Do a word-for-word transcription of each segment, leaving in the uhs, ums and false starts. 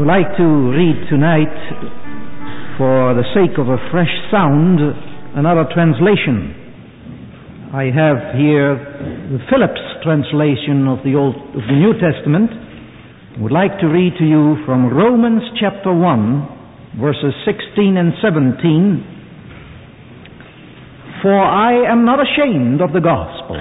like to read tonight, for the sake of a fresh sound, another translation. I have here the Phillips translation of the Old, of the New Testament. I would like to read to you from Romans chapter one, verses sixteen and seventeen. For I am not ashamed of the gospel.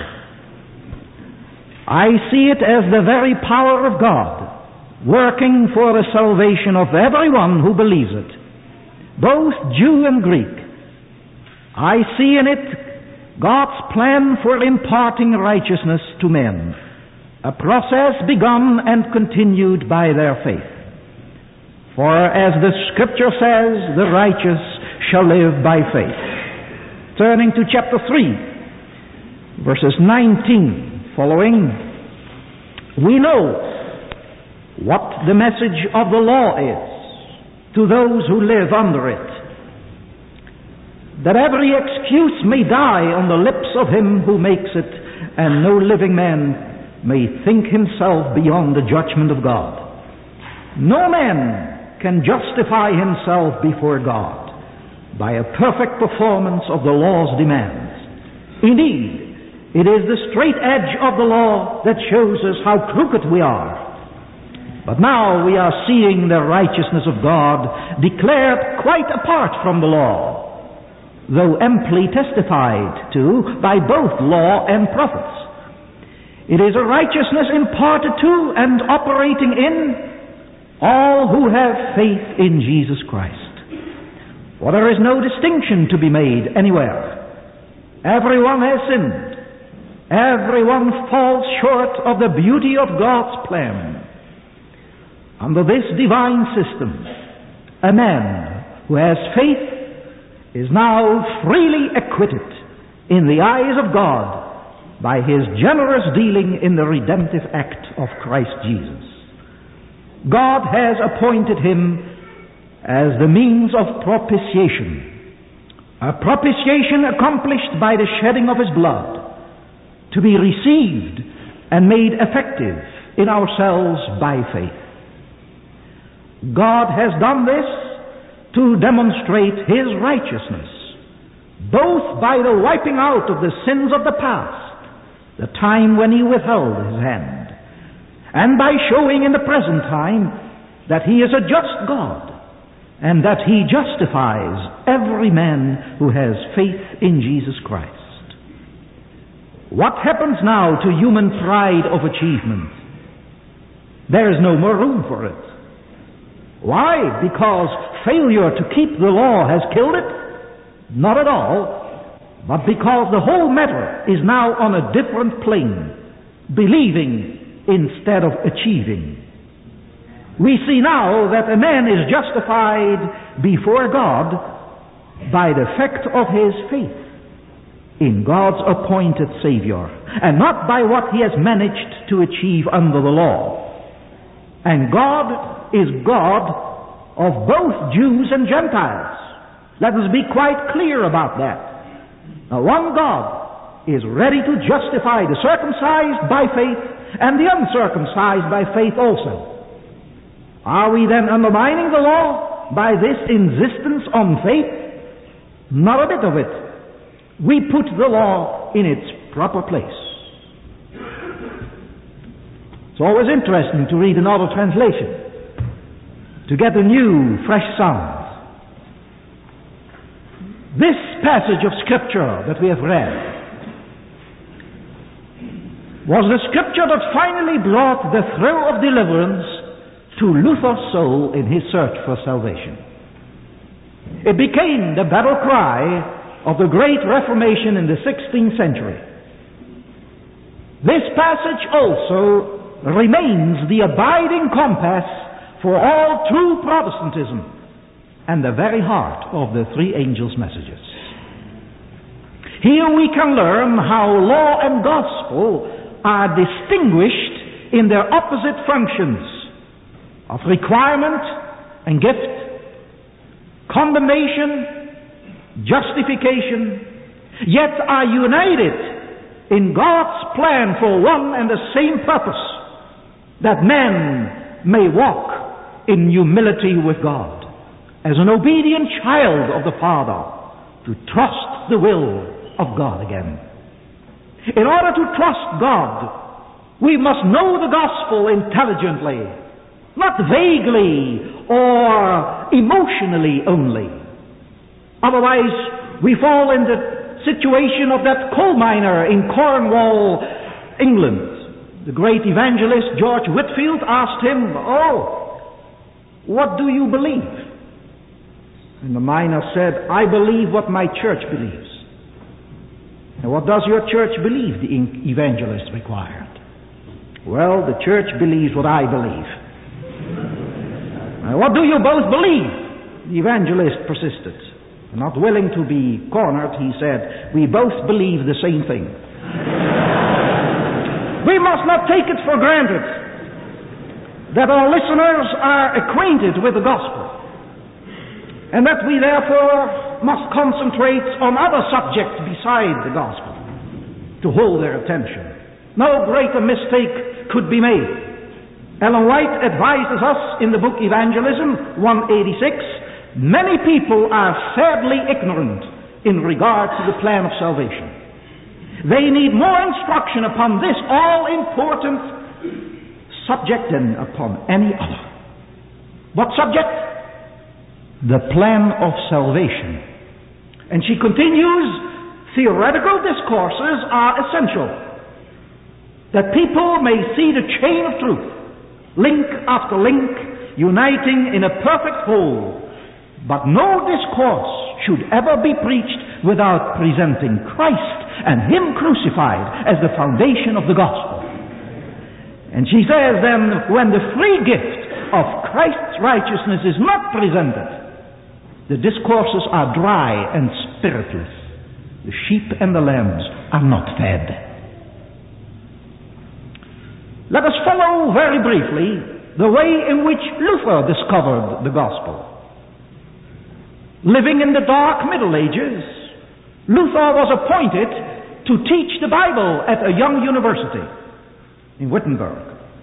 I see it as the very power of God, working for the salvation of everyone who believes it, both Jew and Greek. I see in it God's plan for imparting righteousness to men, a process begun and continued by their faith. For as the Scripture says, the righteous shall live by faith. Turning to chapter three, verses nineteen following, we know what the message of the law is to those who live under it, that every excuse may die on the lips of him who makes it, and no living man may think himself beyond the judgment of God. No man can justify himself before God by a perfect performance of the law's demands. Indeed, it is the straight edge of the law that shows us how crooked we are. But now we are seeing the righteousness of God declared quite apart from the law, though amply testified to by both law and prophets. It is a righteousness imparted to and operating in all who have faith in Jesus Christ. For there is no distinction to be made anywhere. Everyone has sinned. Everyone falls short of the beauty of God's plan. Under this divine system, a man who has faith is now freely acquitted in the eyes of God by his generous dealing in the redemptive act of Christ Jesus. God has appointed him as the means of propitiation, a propitiation accomplished by the shedding of his blood, to be received and made effective in ourselves by faith. God has done this to demonstrate his righteousness, both by the wiping out of the sins of the past, the time when he withheld his hand, and by showing in the present time that he is a just God, and that he justifies every man who has faith in Jesus Christ. What happens now to human pride of achievement? There is no more room for it. Why? Because failure to keep the law has killed it? Not at all, but because the whole matter is now on a different plane, believing instead of achieving. We see now that a man is justified before God by the fact of his faith in God's appointed Savior, and not by what he has managed to achieve under the law. And God is God of both Jews and Gentiles. Let us be quite clear about that. Now, one God is ready to justify the circumcised by faith and the uncircumcised by faith also. Are we then undermining the law by this insistence on faith? Not a bit of it. We put the law in its proper place. It's always interesting to read another translation, to get a new, fresh sound. This passage of Scripture that we have read was the Scripture that finally brought the thrill of deliverance to Luther's soul in his search for salvation. It became the battle cry of the great Reformation in the sixteenth century. This passage also remains the abiding compass for all true Protestantism and the very heart of the three angels' messages. Here we can learn how law and gospel are distinguished in their opposite functions of requirement and gift, condemnation, justification, yet are united in God's plan for one and the same purpose, that men may walk in humility with God, as an obedient child of the Father, to trust the will of God again. In order to trust God, we must know the gospel intelligently, not vaguely or emotionally only. Otherwise, we fall in the situation of that coal miner in Cornwall, England. The great evangelist George Whitefield asked him, "Oh, what do you believe?" And the miner said, "I believe what my church believes." "And what does your church believe?" the evangelist required. "Well, the church believes what I believe." "What do you both believe?" the evangelist persisted. Not willing to be cornered, he said, "We both believe the same thing." We must not take it for granted that our listeners are acquainted with the gospel, and that we therefore must concentrate on other subjects beside the gospel to hold their attention. No greater mistake could be made. Ellen White advises us in the book Evangelism, one eighty-six, many people are sadly ignorant in regard to the plan of salvation. They need more instruction upon this all-important subject than upon any other. What subject? The plan of salvation. And she continues, theoretical discourses are essential, that people may see the chain of truth, link after link, uniting in a perfect whole. But no discourse should ever be preached without presenting Christ and Him crucified as the foundation of the gospel. And she says then, when the free gift of Christ's righteousness is not presented, the discourses are dry and spiritless. The sheep and the lambs are not fed. Let us follow very briefly the way in which Luther discovered the gospel. Living in the dark Middle Ages, Luther was appointed to teach the Bible at a young university in Wittenberg.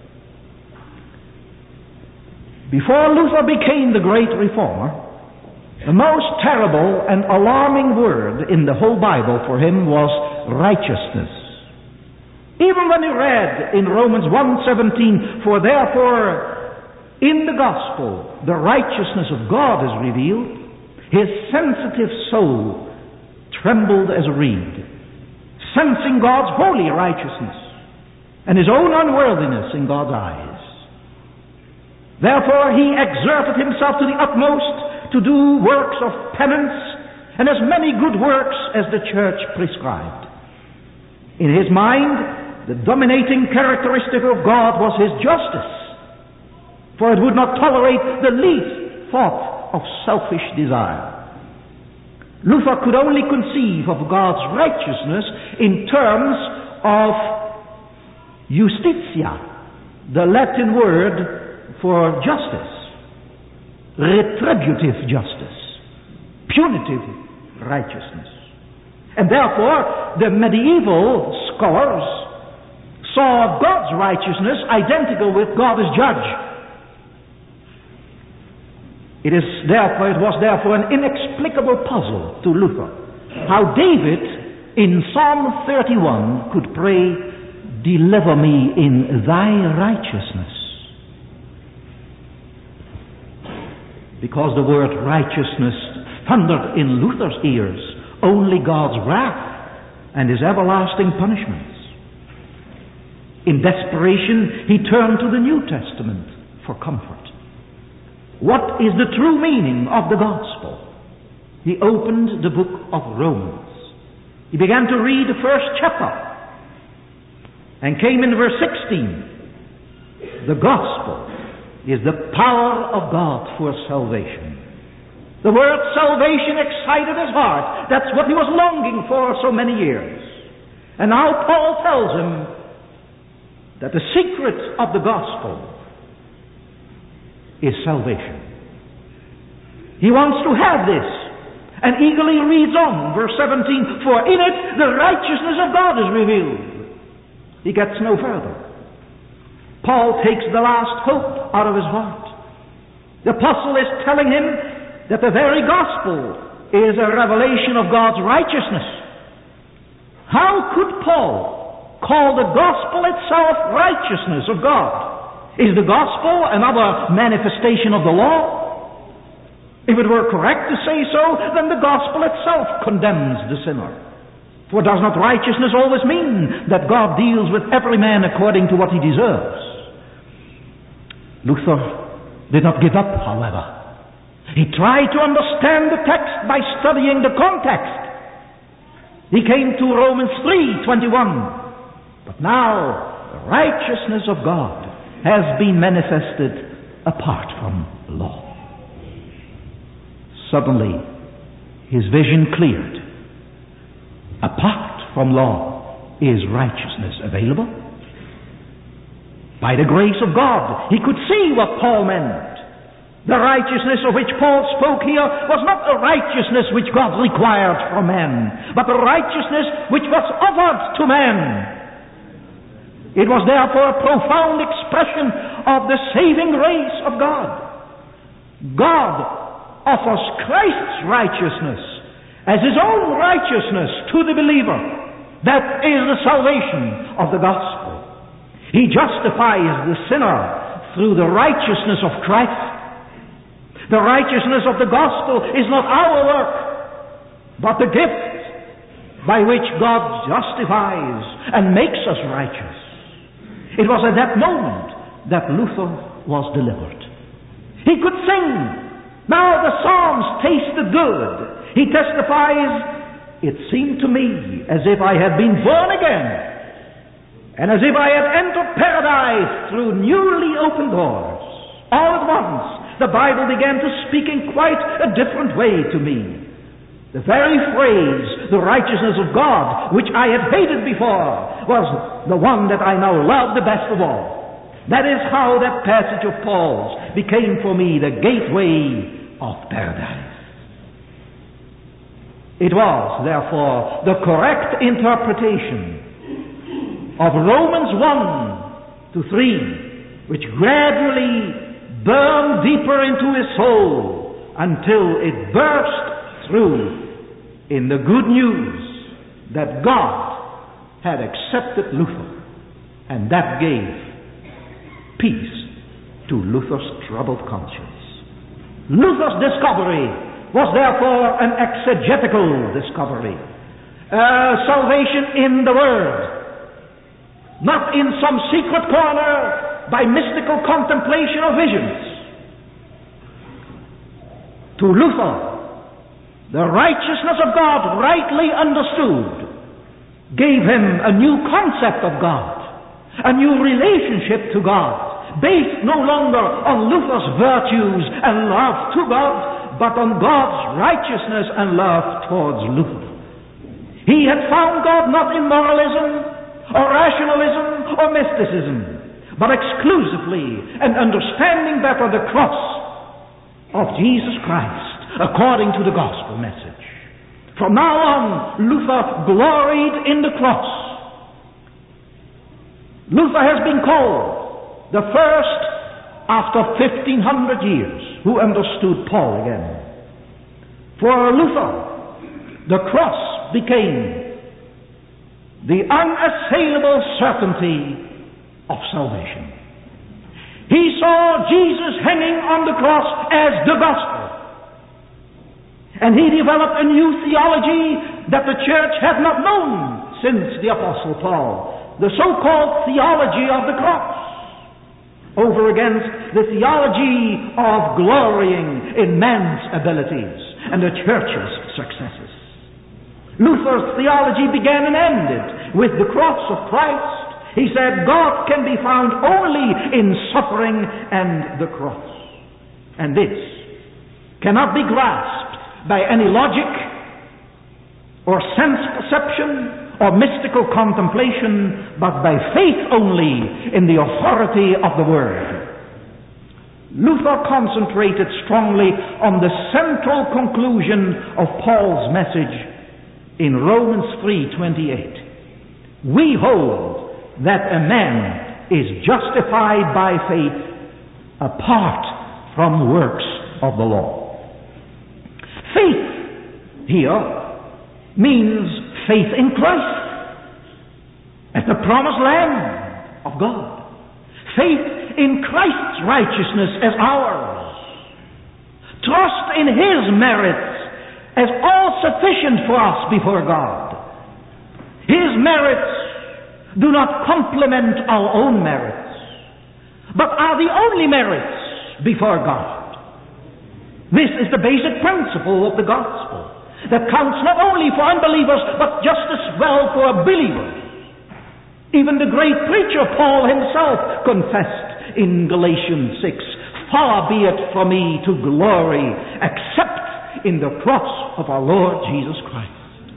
Before Luther became the great reformer, the most terrible and alarming word in the whole Bible for him was righteousness. Even when he read in Romans one seventeen, "For therefore in the gospel the righteousness of God is revealed," his sensitive soul trembled as a reed, sensing God's holy righteousness and his own unworthiness in God's eyes. Therefore he exerted himself to the utmost to do works of penance and as many good works as the church prescribed. In his mind, the dominating characteristic of God was his justice, for it would not tolerate the least thought of selfish desire. Luther could only conceive of God's righteousness in terms of justitia, the Latin word for justice, retributive justice, punitive righteousness. And therefore, the medieval scholars saw God's righteousness identical with God as judge. It is therefore, it was therefore an inexplicable puzzle to Luther how David in Psalm thirty-one could pray, "Deliver me in thy righteousness." Because the word righteousness thundered in Luther's ears only God's wrath and his everlasting punishments. In desperation, he turned to the New Testament for comfort. What is the true meaning of the gospel? He opened the book of Romans. He began to read the first chapter and came in verse sixteen. The gospel is the power of God for salvation. The word salvation excited his heart. That's what he was longing for so many years. And now Paul tells him that the secret of the gospel is salvation. He wants to have this, and eagerly reads on, verse seventeen, "For in it the righteousness of God is revealed." He gets no further. Paul takes the last hope out of his heart. The apostle is telling him that the very gospel is a revelation of God's righteousness. How could Paul call the gospel itself righteousness of God? Is the gospel another manifestation of the law? If it were correct to say so, then the gospel itself condemns the sinner. For does not righteousness always mean that God deals with every man according to what he deserves? Luther did not give up, however. He tried to understand the text by studying the context. He came to Romans three twenty-one. But now the righteousness of God has been manifested apart from law. Suddenly his vision cleared. Apart from law is righteousness available? By the grace of God, he could see what Paul meant. The righteousness of which Paul spoke here was not a righteousness which God required from men, but a righteousness which was offered to men. It was therefore a profound expression of the saving grace of God. God offers Christ's righteousness as his own righteousness to the believer. That is the salvation of the gospel. He justifies the sinner through the righteousness of Christ. The righteousness of the gospel is not our work, but the gift by which God justifies and makes us righteous. It was at that moment that Luther was delivered. He could sing. Now the Psalms tasted good. He testifies, it seemed to me as if I had been born again, and as if I had entered paradise through newly opened doors. All at once, the Bible began to speak in quite a different way to me. The very phrase, the righteousness of God, which I had hated before, was the one that I now love the best of all. That is how that passage of Paul's became for me the gateway of paradise. It was, therefore, the correct interpretation of Romans one to three, which gradually burned deeper into his soul until it burst through in the good news that God had accepted Luther, and that gave peace to Luther's troubled conscience. Luther's discovery was therefore an exegetical discovery, uh, salvation in the Word, not in some secret corner by mystical contemplation or visions. To Luther, the righteousness of God, rightly understood, gave him a new concept of God, a new relationship to God, based no longer on Luther's virtues and love to God, but on God's righteousness and love towards Luther. He had found God not in moralism, or rationalism, or mysticism, but exclusively and understanding better the cross of Jesus Christ according to the gospel message. From now on, Luther gloried in the cross. Luther has been called the first after fifteen hundred years who understood Paul again. For Luther, the cross became the unassailable certainty of salvation. He saw Jesus hanging on the cross as the gospel. And he developed a new theology that the church had not known since the Apostle Paul, the so-called theology of the cross, over against the theology of glorying in man's abilities and the church's successes. Luther's theology began and ended with the cross of Christ. He said God can be found only in suffering and the cross. And this cannot be grasped by any logic or sense perception or mystical contemplation, but by faith only in the authority of the Word. Luther concentrated strongly on the central conclusion of Paul's message in Romans three twenty-eight. We hold that a man is justified by faith apart from works of the law. Faith here means faith in Christ as the promised Lamb of God. Faith in Christ's righteousness as ours. Trust in His merits as all sufficient for us before God. His merits do not complement our own merits, but are the only merits before God. This is the basic principle of the gospel that counts not only for unbelievers, but just as well for believers. Even the great preacher Paul himself confessed in Galatians six, "Far be it from me to glory except in the cross of our Lord Jesus Christ."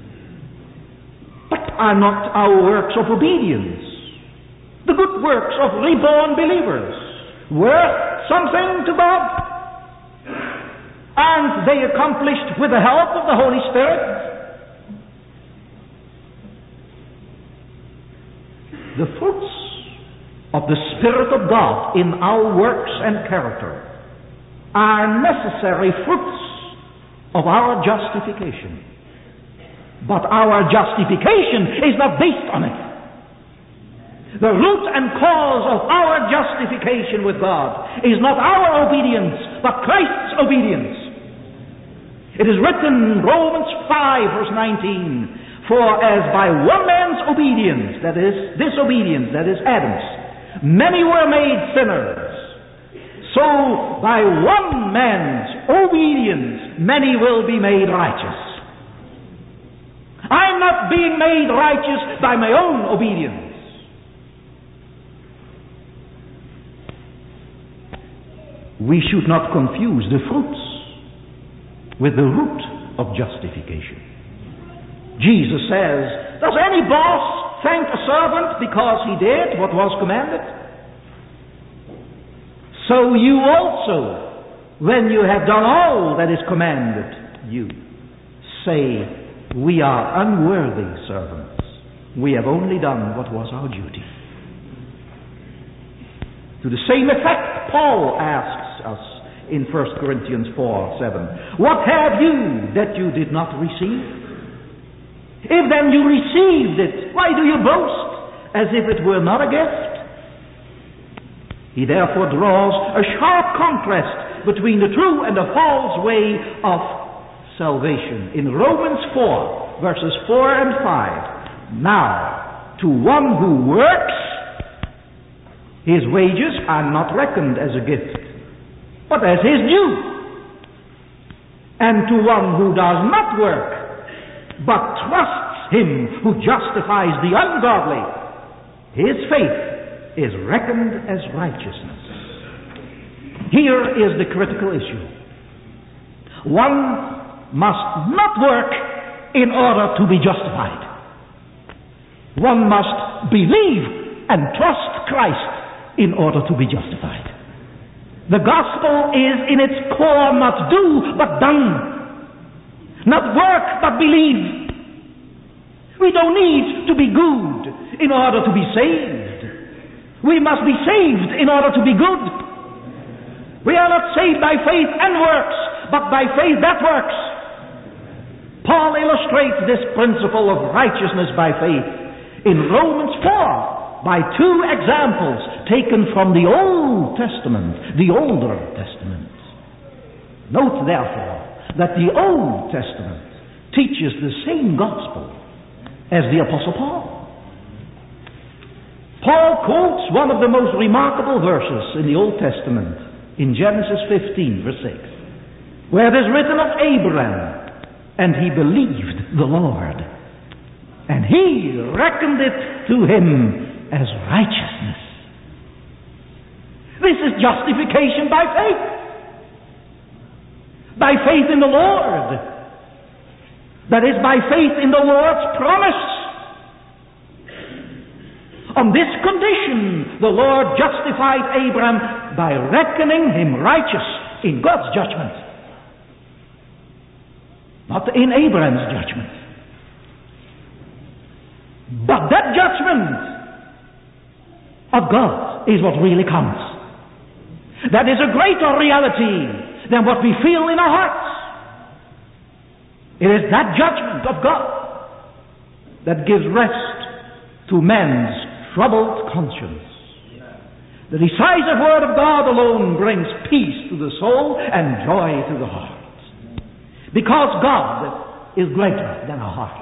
But are not our works of obedience, the good works of reborn believers, worth something to God? Aren't they accomplished with the help of the Holy Spirit? The fruits of the Spirit of God in our works and character are necessary fruits of our justification. But our justification is not based on it. The root and cause of our justification with God is not our obedience, but Christ's obedience. It is written in Romans five, verse nineteen, "For as by one man's obedience, that is, disobedience, that is Adam's, many were made sinners, so by one man's obedience, many will be made righteous." I'm not being made righteous by my own obedience. We should not confuse the fruits with the root of justification. Jesus says, "Does any boss thank a servant because he did what was commanded? So you also, when you have done all that is commanded you, say, 'We are unworthy servants. We have only done what was our duty.'" To the same effect, Paul asks us in First Corinthians four, seven, "What have you that you did not receive? If then you received it, why do you boast as if it were not a gift?" He therefore draws a sharp contrast between the true and the false way of salvation in Romans four, verses four and five. "Now, to one who works, his wages are not reckoned as a gift, but as his due. And to one who does not work, but trusts him who justifies the ungodly, his faith is reckoned as righteousness." Here is the critical issue. One must not work in order to be justified. One must believe and trust Christ in order to be justified. The gospel is in its core not do but done. Not work but believe. We don't need to be good in order to be saved. We must be saved in order to be good. We are not saved by faith and works, but by faith that works. Paul illustrates this principle of righteousness by faith in Romans four by two examples taken from the Old Testament, the Older Testament. Note, therefore, that the Old Testament teaches the same gospel as the Apostle Paul. Paul quotes one of the most remarkable verses in the Old Testament in Genesis fifteen, verse six, where it is written of Abraham, "And he believed the Lord, and he reckoned it to him as righteousness." This is justification by faith. By faith in the Lord. That is, by faith in the Lord's promise. On this condition, the Lord justified Abraham by reckoning him righteous in God's judgment, not in Abraham's judgment. But that judgment of God is what really counts. that is a greater reality than what we feel in our hearts. It is that judgment of God that gives rest to man's troubled conscience. The decisive word of God alone brings peace to the soul and joy to the heart. Because God is greater than our heart.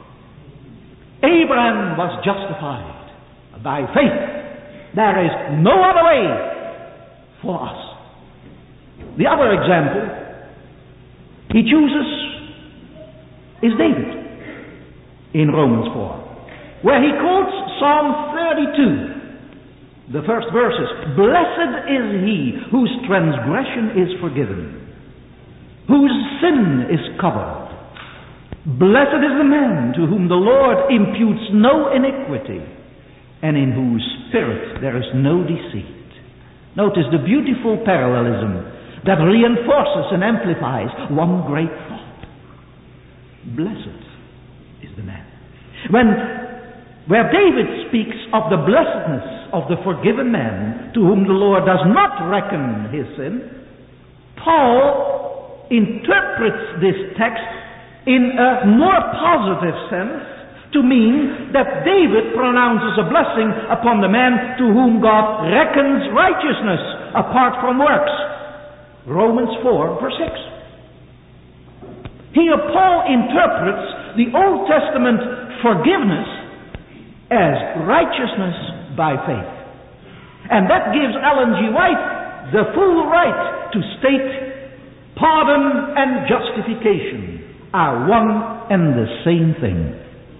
Abraham was justified by faith. There is no other way for us. The other example he chooses is David in Romans four, where he quotes Psalm thirty-two. The first verses, "Blessed is he whose transgression is forgiven, whose sin is covered. Blessed is the man to whom the Lord imputes no iniquity, and in whose spirit there is no deceit." Notice the beautiful parallelism that reinforces and amplifies one great thought. Blessed is the man. When Where David speaks of the blessedness of the forgiven man to whom the Lord does not reckon his sin, Paul interprets this text in a more positive sense to mean that David pronounces a blessing upon the man to whom God reckons righteousness apart from works. Romans four, verse six. Here Paul interprets the Old Testament forgiveness as righteousness by faith. And that gives Ellen G. White the full right to state pardon and justification are one and the same thing.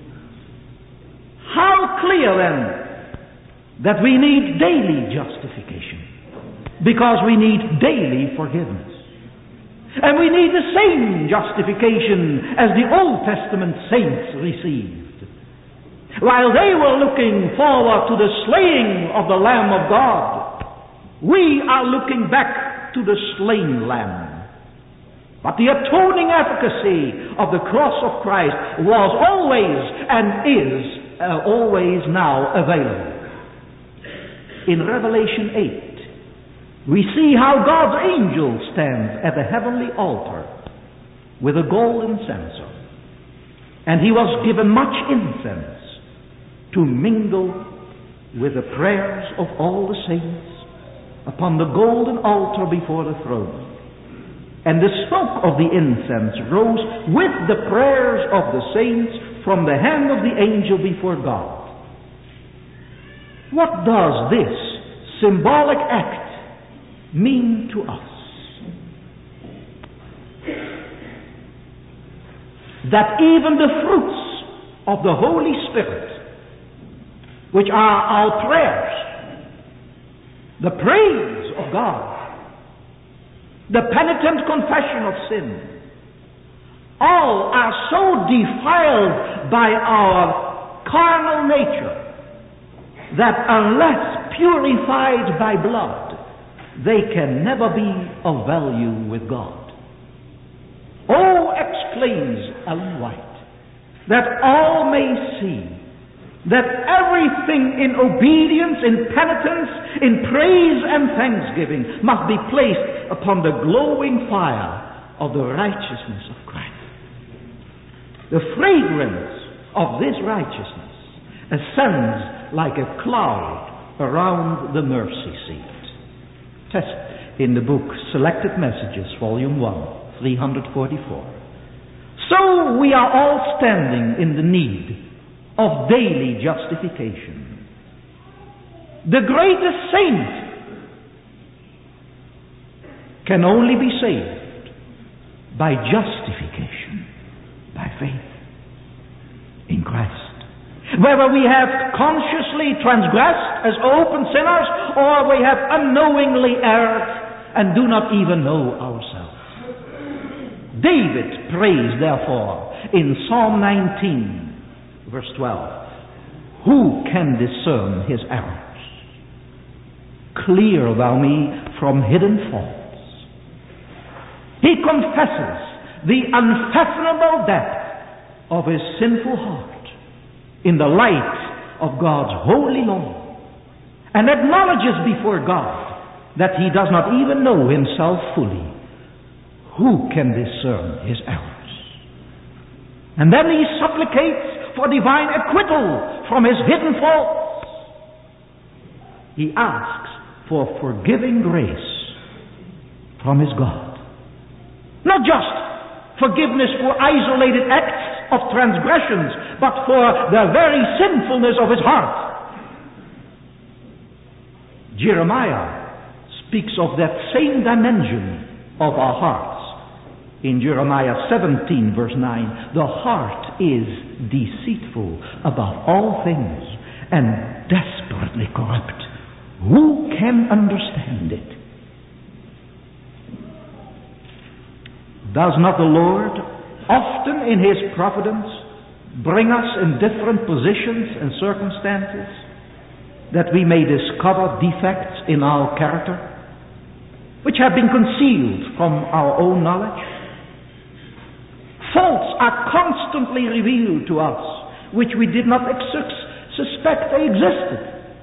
How clear then that we need daily justification, because we need daily forgiveness. And we need the same justification as the Old Testament saints received. While they were looking forward to the slaying of the Lamb of God, we are looking back to the slain Lamb. But the atoning efficacy of the cross of Christ was always and is uh, always now available. In Revelation eight, we see how God's angel stands at the heavenly altar with a golden censer. And he was given much incense to mingle with the prayers of all the saints upon the golden altar before the throne. And the smoke of the incense rose with the prayers of the saints from the hand of the angel before God. What does this symbolic act mean to us? That even the fruits of the Holy Spirit, which are our prayers, the praise of God, the penitent confession of sin, all are so defiled by our carnal nature that unless purified by blood, they can never be of value with God. Oh, exclaims Ellen White, that all may see that everything in obedience, in penitence, in praise and thanksgiving must be placed upon the glowing fire of the righteousness of Christ. The fragrance of this righteousness ascends like a cloud around the mercy seat. Test in the book Selected Messages, Volume one, three forty-four. So we are all standing in the need of daily justification. The greatest saint can only be saved by justification, by faith in Christ. Whether we have consciously transgressed as open sinners, or we have unknowingly erred and do not even know ourselves. David prays, therefore, in Psalm nineteen, verse twelve, "Who can discern his errors? Clear thou me from hidden faults." He confesses the unfathomable depth of his sinful heart in the light of God's holy law, and acknowledges before God that he does not even know himself fully. Who can discern his errors? And then he supplicates for divine acquittal from his hidden faults. He asks for forgiving grace from his God. Not just forgiveness for isolated acts of transgressions, but for the very sinfulness of his heart. Jeremiah speaks of that same dimension of our hearts. In Jeremiah seventeen, verse nine, the heart is deceitful above all things and desperately corrupt. Who can understand it? Does not the Lord often in his providence bring us in different positions and circumstances that we may discover defects in our character which have been concealed from our own knowledge? Faults are constantly revealed to us which we did not ex- suspect they existed.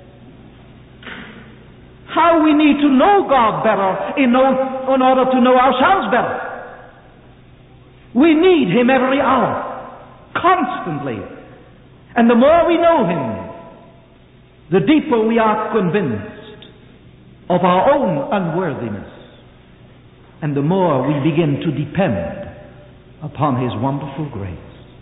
How we need to know God better in, know, in order to know ourselves better. We need him every hour, constantly. And the more we know him, the deeper we are convinced of our own unworthiness. And the more we begin to depend upon his wonderful grace.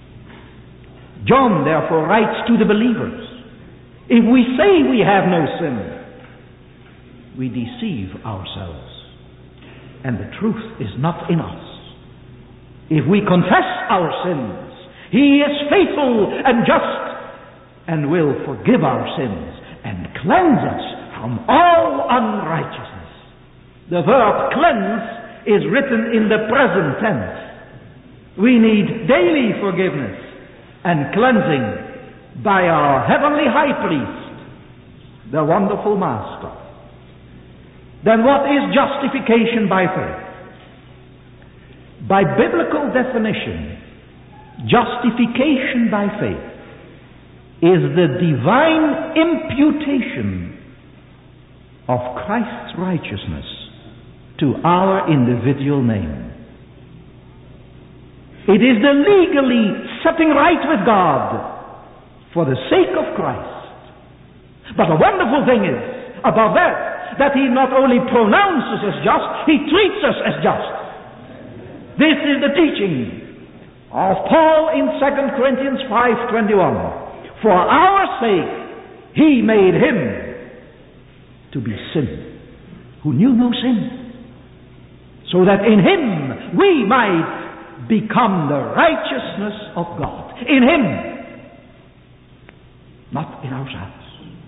John therefore writes to the believers, if we say we have no sin, we deceive ourselves, and the truth is not in us. If we confess our sins, he is faithful and just, and will forgive our sins and cleanse us from all unrighteousness. The verb cleanse is written in the present tense. We need daily forgiveness and cleansing by our heavenly high priest, the wonderful Master. Then what is justification by faith? By biblical definition, justification by faith is the divine imputation of Christ's righteousness to our individual name. It is the legally setting right with God for the sake of Christ. But the wonderful thing is, above that, that he not only pronounces us just, he treats us as just. This is the teaching of Paul in Second Corinthians five twenty-one. For our sake he made him to be sin, who knew no sin, so that in him we might become the righteousness of God. In him, not in ourselves.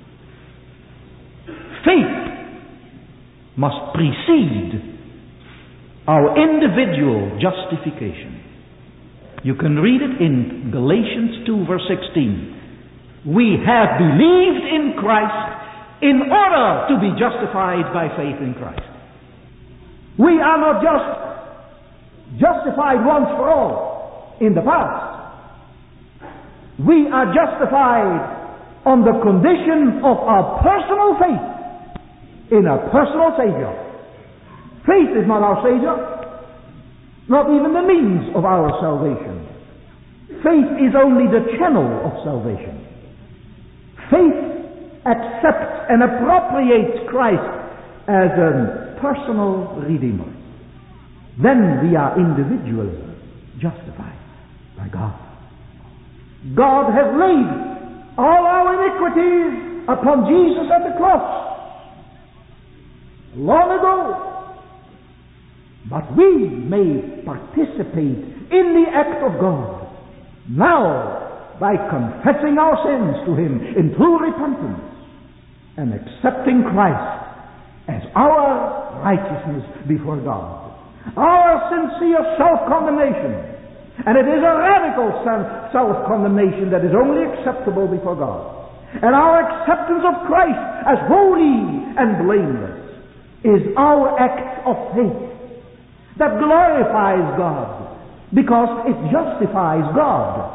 Faith must precede our individual justification. You can read it in Galatians two verse sixteen. We have believed in Christ in order to be justified by faith in Christ. We are not just justified once for all in the past. We are justified on the condition of our personal faith in a personal Savior. Faith is not our Savior, not even the means of our salvation. Faith is only the channel of salvation. Faith accepts and appropriates Christ as a personal Redeemer. Then we are individually justified by God. God has laid all our iniquities upon Jesus at the cross long ago. But we may participate in the act of God now by confessing our sins to him in true repentance and accepting Christ as our righteousness before God. Our sincere self-condemnation, and it is a radical self-condemnation that is only acceptable before God, and our acceptance of Christ as holy and blameless is our act of faith that glorifies God because it justifies God.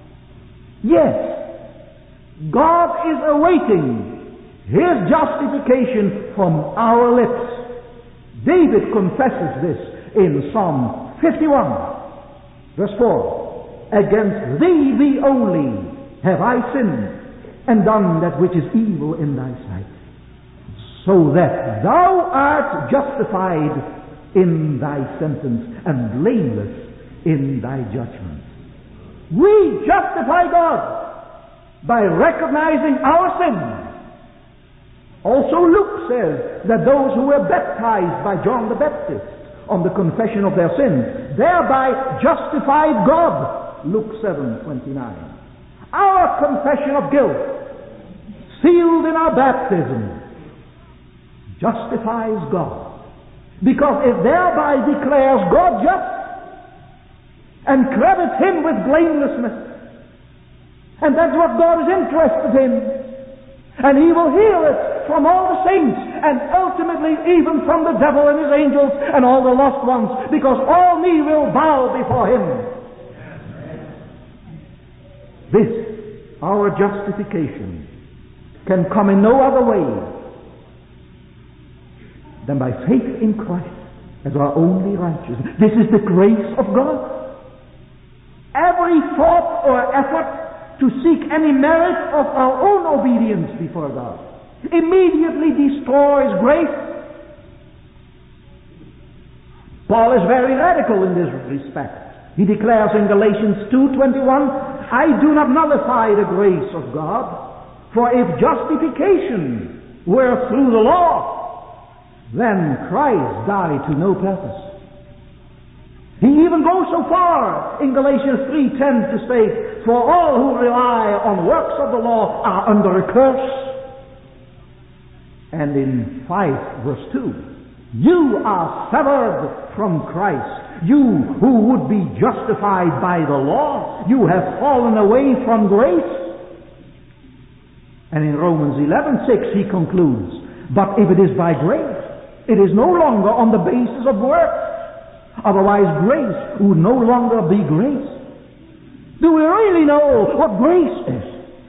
Yes, God is awaiting his justification from our lips. David confesses this in Psalm fifty-one, verse four. Against thee, thee only, have I sinned, and done that which is evil in thy sight, so that thou art justified in thy sentence, and blameless in thy judgment. We justify God by recognizing our sins. Also Luke says that those who were baptized by John the Baptist on the confession of their sins thereby justified God. Luke seven twenty-nine. Our confession of guilt, sealed in our baptism, justifies God, because it thereby declares God just and credits him with blamelessness. And that's what God is interested in. And he will hear it from all the saints, and ultimately even from the devil and his angels and all the lost ones, because all knee will bow before him. This, our justification, can come in no other way than by faith in Christ as our only righteousness. This is the grace of God. Every thought or effort to seek any merit of our own obedience before God immediately destroys grace. Paul is very radical in this respect. He declares in Galatians two twenty-one, I do not nullify the grace of God, for if justification were through the law, then Christ died to no purpose. He even goes so far in Galatians three ten to say, for all who rely on works of the law are under a curse. And in five verse two, you are severed from Christ. You who would be justified by the law, you have fallen away from grace. And in Romans eleven six he concludes, but if it is by grace, it is no longer on the basis of works. Otherwise grace would no longer be grace. Do we really know what grace is?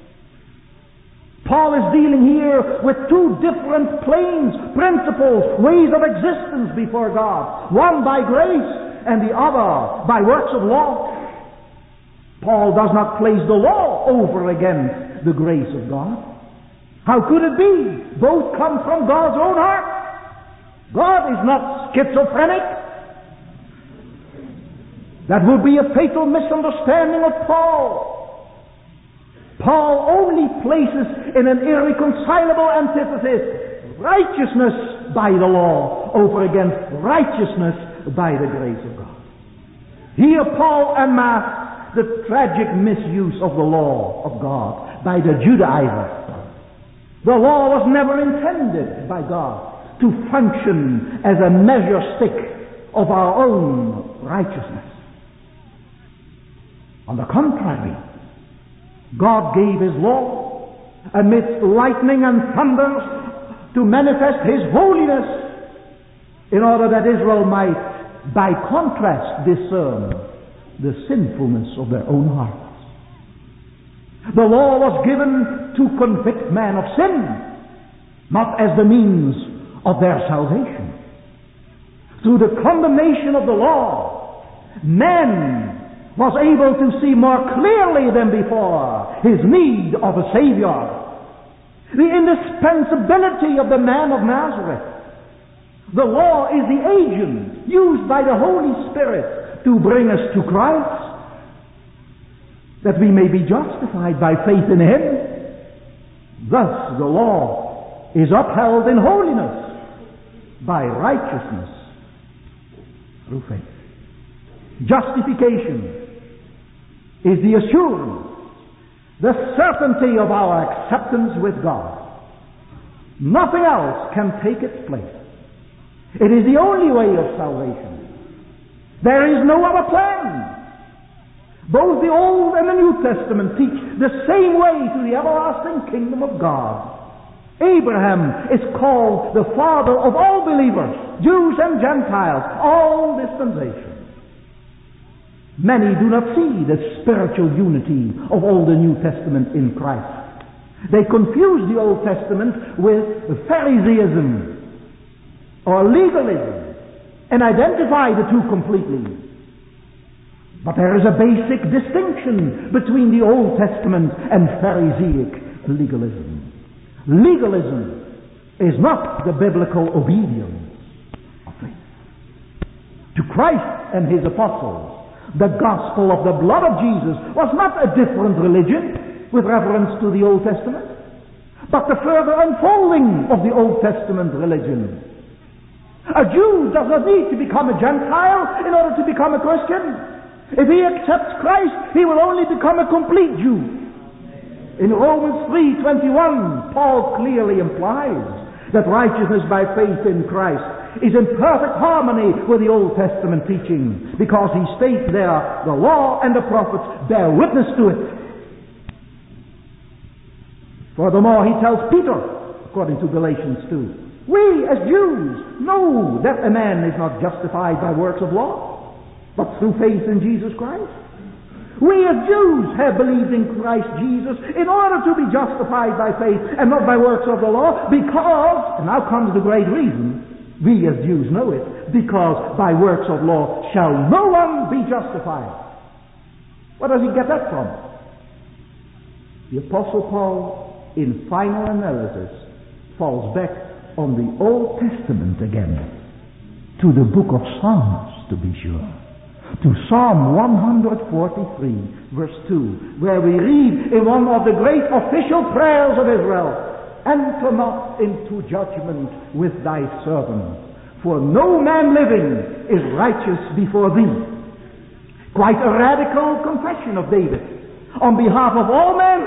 Paul is dealing here with two different planes, principles, ways of existence before God. One by grace and the other by works of law. Paul does not place the law over against the grace of God. How could it be? Both come from God's own heart. God is not schizophrenic. That would be a fatal misunderstanding of Paul. Paul only places in an irreconcilable antithesis righteousness by the law over against righteousness by the grace of God. Here Paul unmasks the tragic misuse of the law of God by the Judaizers. The law was never intended by God to function as a measure stick of our own righteousness. On the contrary, God gave his law amidst lightning and thunders to manifest his holiness in order that Israel might, by contrast, discern the sinfulness of their own hearts. The law was given to convict man of sin, not as the means of their salvation. Through the condemnation of the law, man was able to see more clearly than before his need of a Savior, the indispensability of the man of Nazareth. The law is the agent used by the Holy Spirit to bring us to Christ, that we may be justified by faith in him. Thus the law is upheld in holiness by righteousness through faith. Justification is the assurance, the certainty of our acceptance with God. Nothing else can take its place. It is the only way of salvation. There is no other plan. Both the Old and the New Testament teach the same way to the everlasting kingdom of God. Abraham is called the father of all believers, Jews and Gentiles, all dispensations. Many do not see the spiritual unity of Old and New Testament in Christ. They confuse the Old Testament with Pharisaism or legalism. and identify the two completely. But there is a basic distinction between the Old Testament and Pharisaic legalism. Legalism is not the biblical obedience of faith to Christ and his apostles. The gospel of the blood of Jesus was not a different religion with reference to the Old Testament, but the further unfolding of the Old Testament religion. A Jew does not need to become a Gentile in order to become a Christian. If he accepts Christ, he will only become a complete Jew. In Romans three twenty-one, Paul clearly implies that righteousness by faith in Christ is in perfect harmony with the Old Testament teaching, because he states there, the law and the prophets bear witness to it. Furthermore, he tells Peter, according to Galatians two, we as Jews know that a man is not justified by works of law, but through faith in Jesus Christ. We as Jews have believed in Christ Jesus in order to be justified by faith and not by works of the law, because, and now comes the great reason, we as Jews know it, because by works of law shall no one be justified. Where does he get that from? The Apostle Paul, in final analysis, falls back on the Old Testament again, to the book of Psalms, to be sure. To Psalm one forty-three, verse two, where we read in one of the great official prayers of Israel, enter not into judgment with thy servant, for no man living is righteous before thee. Quite a radical confession of David on behalf of all men,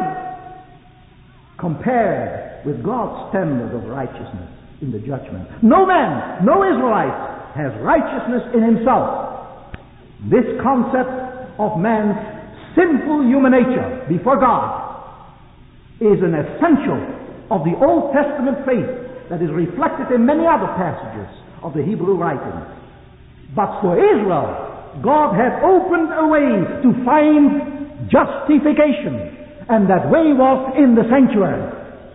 compared with God's standard of righteousness in the judgment. No man, no Israelite has righteousness in himself. This concept of man's sinful human nature before God is an essential of the Old Testament faith that is reflected in many other passages of the Hebrew writings. But for Israel, God had opened a way to find justification, and that way was in the sanctuary.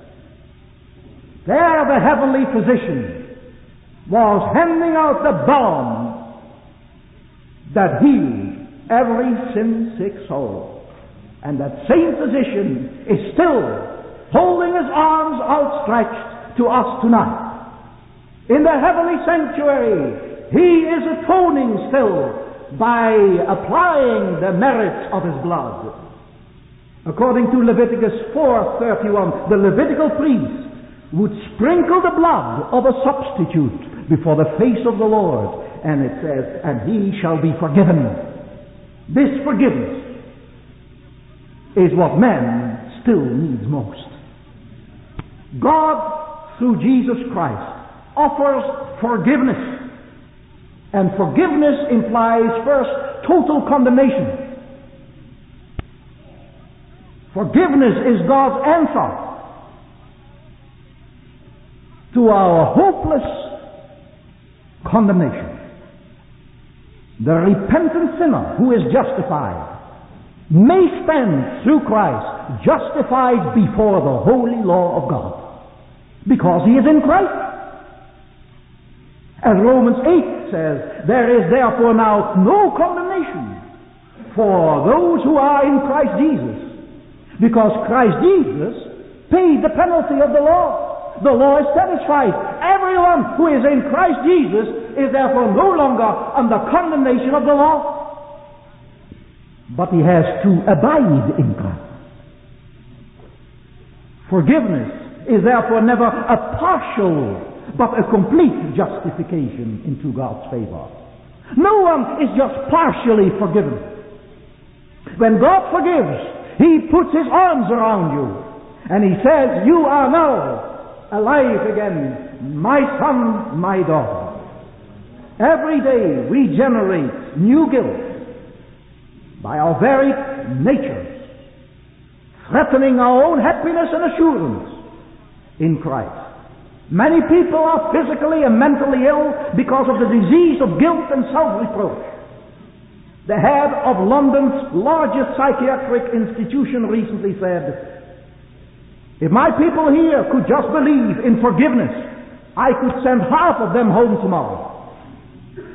There the heavenly physician was handing out the balm that healed every sin-sick soul. And that same physician is still holding his arms outstretched to us tonight. In the heavenly sanctuary, he is atoning still by applying the merits of his blood. According to Leviticus four thirty-one, the Levitical priest would sprinkle the blood of a substitute before the face of the Lord. And it says, and he shall be forgiven. This forgiveness is what man still needs most. God, through Jesus Christ, offers forgiveness. And forgiveness implies first total condemnation. Forgiveness is God's answer to our hopeless condemnation. The repentant sinner who is justified may stand through Christ justified before the holy law of God, because he is in Christ. As Romans eight says, there is therefore now no condemnation for those who are in Christ Jesus, because Christ Jesus paid the penalty of the law. The law is satisfied. Everyone who is in Christ Jesus is therefore no longer under condemnation of the law, but he has to abide in Christ. Forgiveness is therefore never a partial but a complete justification into God's favor. No one is just partially forgiven. When God forgives, he puts his arms around you and he says, you are now alive again, my son, my daughter. Every day we generate new guilt by our very natures, threatening our own happiness and assurance in Christ. Many people are physically and mentally ill because of the disease of guilt and self-reproach. The head of London's largest psychiatric institution recently said, if my people here could just believe in forgiveness, I could send half of them home tomorrow.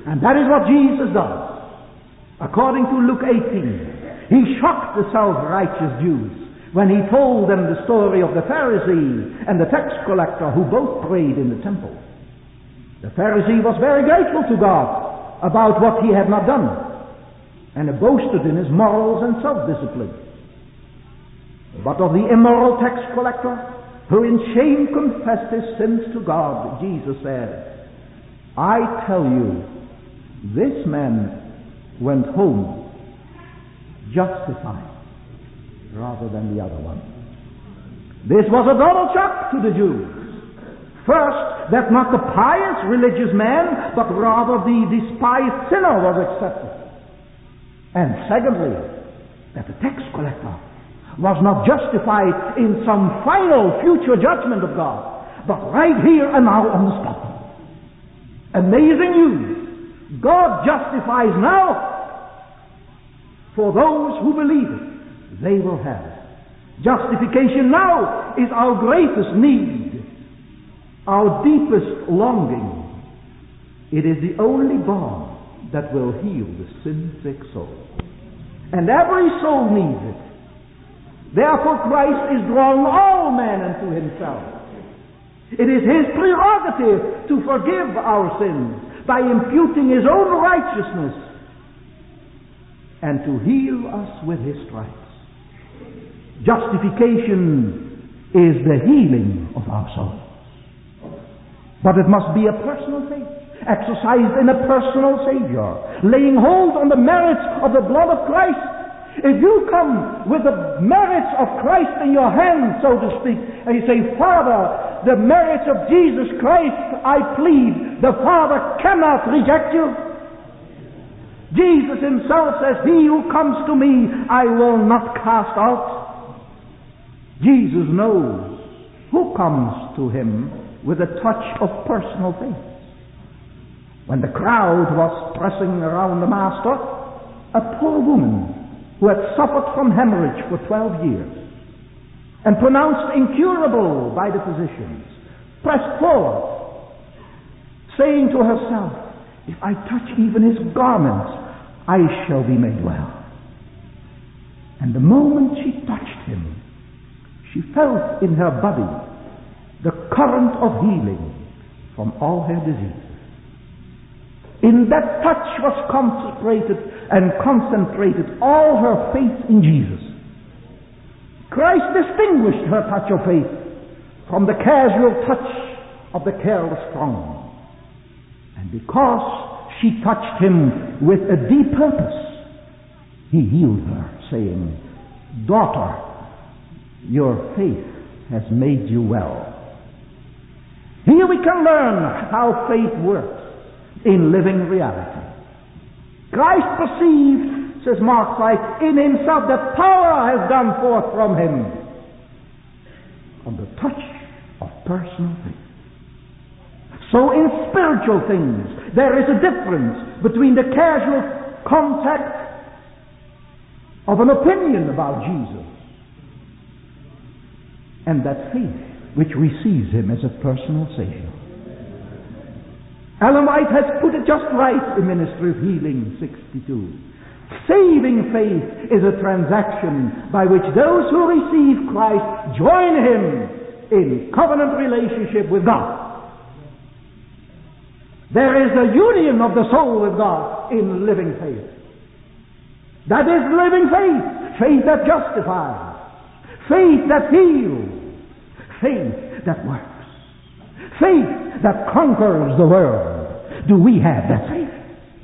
And that is what Jesus does. According to Luke eighteen, he shocked the self-righteous Jews when he told them the story of the Pharisee and the tax collector who both prayed in the temple. The Pharisee was very grateful to God about what he had not done, and boasted in his morals and self-discipline. But of the immoral tax collector, who in shame confessed his sins to God, Jesus said, I tell you, this man went home justified rather than the other one. This was a double shock to the Jews. First, that not the pious religious man, but rather the despised sinner was accepted. And secondly, that the tax collector was not justified in some final future judgment of God, but right here and now on the spot. Amazing news. God justifies now for those who believe it. They will have it. Justification now is our greatest need, our deepest longing. It is the only balm that will heal the sin-sick soul. And every soul needs it. Therefore Christ is drawing all men unto himself. It is his prerogative to forgive our sins by imputing his own righteousness and to heal us with his stripes. Justification is the healing of our souls. But it must be a personal faith, exercised in a personal Savior, laying hold on the merits of the blood of Christ. If you come with the merits of Christ in your hand, so to speak, and you say, Father, the merits of Jesus Christ, I plead, the Father cannot reject you. Jesus himself says, he who comes to me, I will not cast out. Jesus knows who comes to him with a touch of personal faith. When the crowd was pressing around the Master, a poor woman who had suffered from hemorrhage for twelve years and pronounced incurable by the physicians, pressed forward, saying to herself, if I touch even his garments, I shall be made well. And the moment she touched him, she felt in her body the current of healing from all her diseases. In that touch was consecrated and concentrated all her faith in Jesus. Christ distinguished her touch of faith from the casual touch of the careless throng. And because she touched him with a deep purpose, he healed her, saying, Daughter, your faith has made you well. Here we can learn how faith works in living reality. Christ perceived, says Mark five, in himself that power has gone forth from him on the touch of personal faith. So in spiritual things, there is a difference between the casual contact of an opinion about Jesus and that faith which receives him as a personal Savior. Ellen White has put it just right in Ministry of Healing sixty-two. Saving faith is a transaction by which those who receive Christ join him in covenant relationship with God. There is a union of the soul with God in living faith. That is living faith. Faith that justifies. Faith that heals. Faith that works. Faith that conquers the world. Do we have that faith?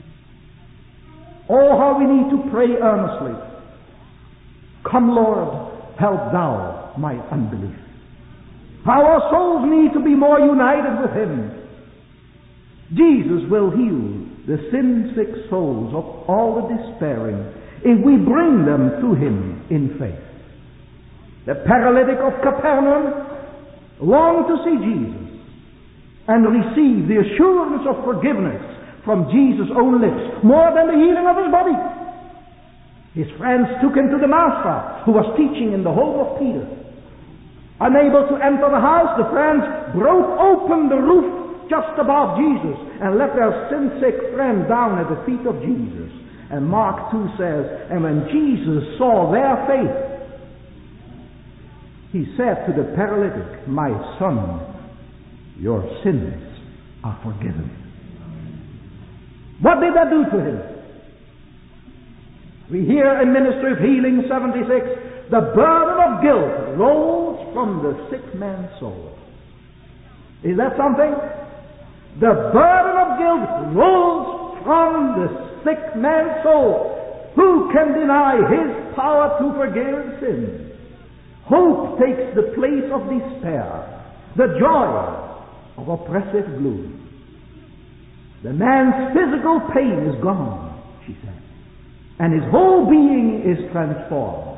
Oh, how we need to pray earnestly. Come, Lord, help thou my unbelief. How our souls need to be more united with him. Jesus will heal the sin-sick souls of all the despairing if we bring them to him in faith. The paralytic of Capernaum longed to see Jesus and receive the assurance of forgiveness from Jesus' own lips, more than the healing of his body. His friends took him to the Master, who was teaching in the home of Peter. Unable to enter the house, the friends broke open the roof just above Jesus and let their sin-sick friend down at the feet of Jesus. And Mark two says, and when Jesus saw their faith, he said to the paralytic, my son, your sins are forgiven. What did that do to him? We hear in Ministry of Healing seventy-six, the burden of guilt rolls from the sick man's soul. Is that something? The burden of guilt rolls from the sick man's soul. Who can deny his power to forgive sin? Hope takes the place of despair, the joy of oppressive gloom. The man's physical pain is gone, she said, and his whole being is transformed.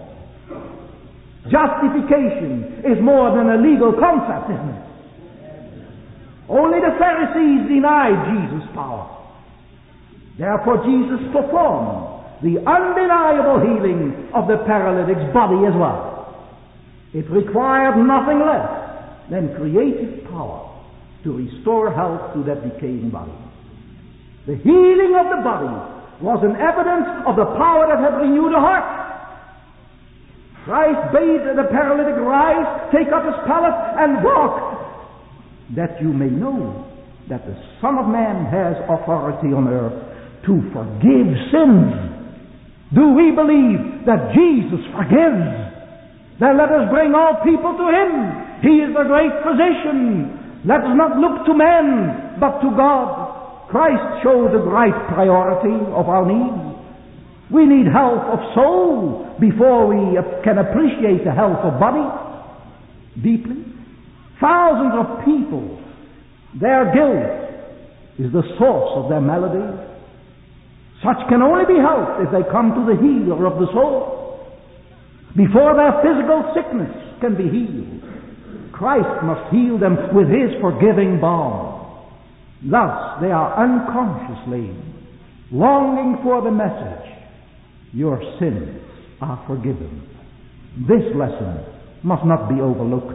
Justification is more than a legal concept, isn't it? Only the Pharisees denied Jesus' power. Therefore Jesus performed the undeniable healing of the paralytic's body as well. It required nothing less than creative power to restore health to that decaying body. The healing of the body was an evidence of the power that had renewed the heart. Christ bade the paralytic rise, take up his pallet, and walk, that you may know that the Son of Man has authority on earth to forgive sins. Do we believe that Jesus forgives? Then let us bring all people to him. He is the great physician. Let us not look to men, but to God. Christ showed the right priority of our needs. We need health of soul before we can appreciate the health of body deeply. Thousands of people, their guilt is the source of their maladies. Such can only be helped if they come to the healer of the soul. Before their physical sickness can be healed, Christ must heal them with his forgiving balm. Thus, they are unconsciously longing for the message, your sins are forgiven. This lesson must not be overlooked.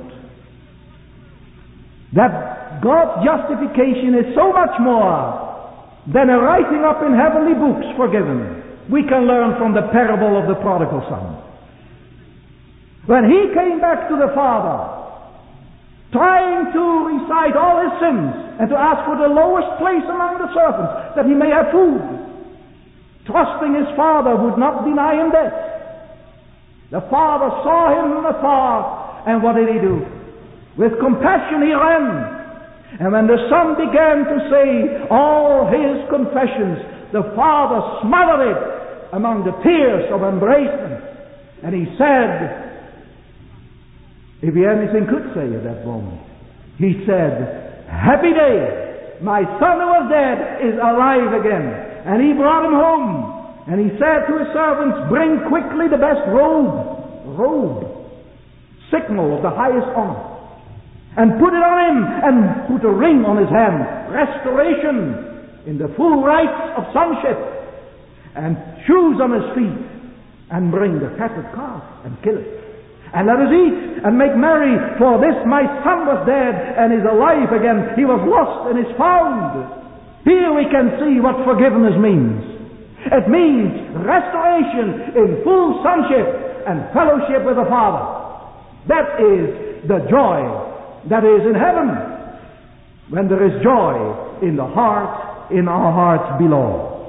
That God's justification is so much more than a writing up in heavenly books forgiven. We can learn from the parable of the prodigal son. When he came back to the Father, trying to recite all his sins and to ask for the lowest place among the servants that he may have food, trusting his father would not deny him death. The father saw him from afar, and what did he do? With compassion he ran. And when the son began to say all his confessions, the father smothered it among the tears of embracement, and he said, if he anything could say at that moment, he said, happy day, my son who was dead is alive again. And he brought him home, and he said to his servants, bring quickly the best robe, robe, signal of the highest honor, and put it on him, and put a ring on his hand, restoration in the full rights of sonship, and shoes on his feet, and bring the fatted calf and kill it. And let us eat and make merry, for this my son was dead and is alive again. He was lost and is found. Here we can see what forgiveness means. It means restoration in full sonship and fellowship with the Father. That is the joy that is in heaven, when there is joy in the heart, in our hearts below.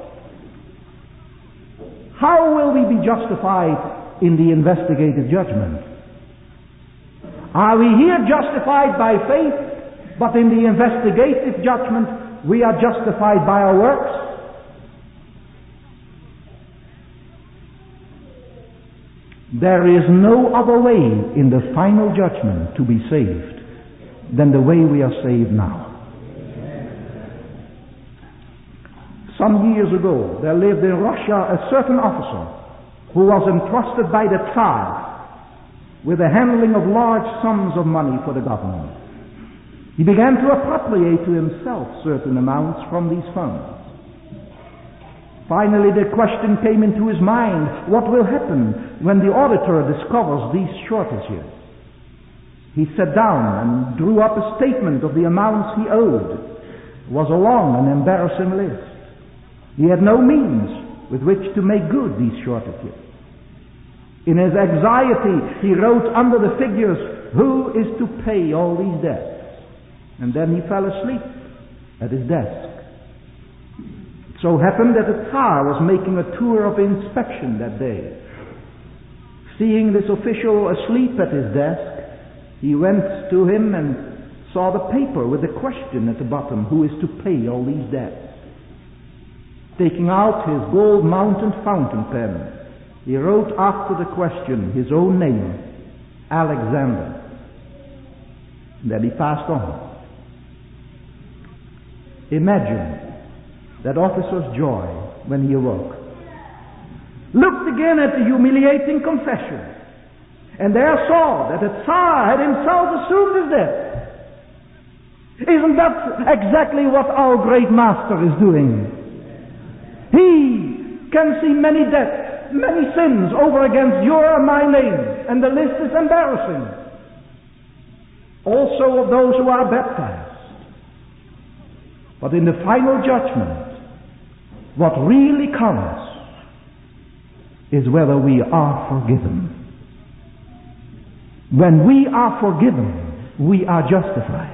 How will we be justified in the investigative judgment? Are we here justified by faith, but in the investigative judgment we are justified by our works? There is no other way in the final judgment to be saved than the way we are saved now. Some years ago, there lived in Russia a certain officer who was entrusted by the Tsar with the handling of large sums of money for the government. He began to appropriate to himself certain amounts from these funds. Finally, the question came into his mind, what will happen when the auditor discovers these shortages? He sat down and drew up a statement of the amounts he owed. was a long and embarrassing list. He had no means with which to make good these shortages. In his anxiety, he wrote under the figures, "Who is to pay all these debts?" And then he fell asleep at his desk. It so happened that the Tsar was making a tour of inspection that day. Seeing this official asleep at his desk, he went to him and saw the paper with the question at the bottom, "Who is to pay all these debts?" Taking out his gold-mounted fountain pen, he wrote after the question his own name, Alexander. And then he passed on. Imagine that officer's joy when he awoke. Looked again at the humiliating confession, and there saw that the Tsar had himself assumed his debt. Isn't that exactly what our great master is doing? He can see many debts, many sins over against your and my name, and the list is embarrassing. Also of those who are baptized. But in the final judgment, what really counts is whether we are forgiven. When we are forgiven, we are justified.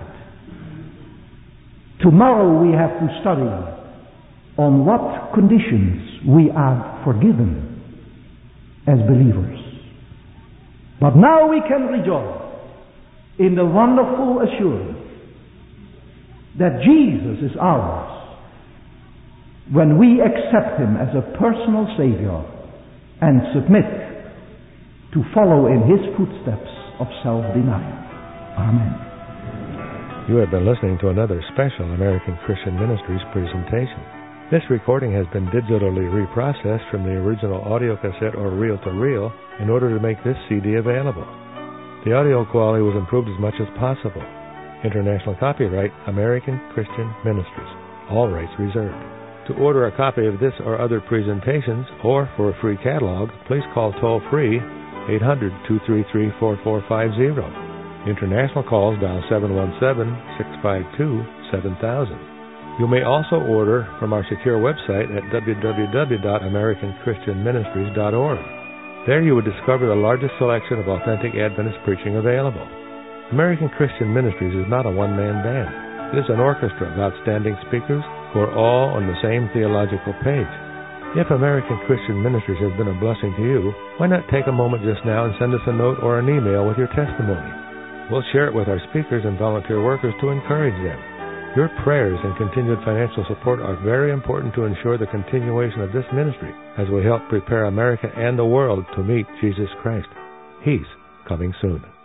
Tomorrow we have to study on what conditions we are forgiven as believers. But now we can rejoice in the wonderful assurance that Jesus is ours when we accept Him as a personal Savior and submit to follow in His footsteps of self-denial. Amen. You have been listening to another special American Christian Ministries presentation. This recording has been digitally reprocessed from the original audio cassette or reel-to-reel in order to make this C D available. The audio quality was improved as much as possible. International copyright, American Christian Ministries. All rights reserved. To order a copy of this or other presentations, or for a free catalog, please call toll-free eight hundred, two three three, four four five zero. International calls dial seven one seven, six five two, seven thousand. You may also order from our secure website at w w w dot american christian ministries dot org. There you would discover the largest selection of authentic Adventist preaching available. American Christian Ministries is not a one-man band. It is an orchestra of outstanding speakers who are all on the same theological page. If American Christian Ministries has been a blessing to you, why not take a moment just now and send us a note or an email with your testimony? We'll share it with our speakers and volunteer workers to encourage them. Your prayers and continued financial support are very important to ensure the continuation of this ministry as we help prepare America and the world to meet Jesus Christ. He's coming soon.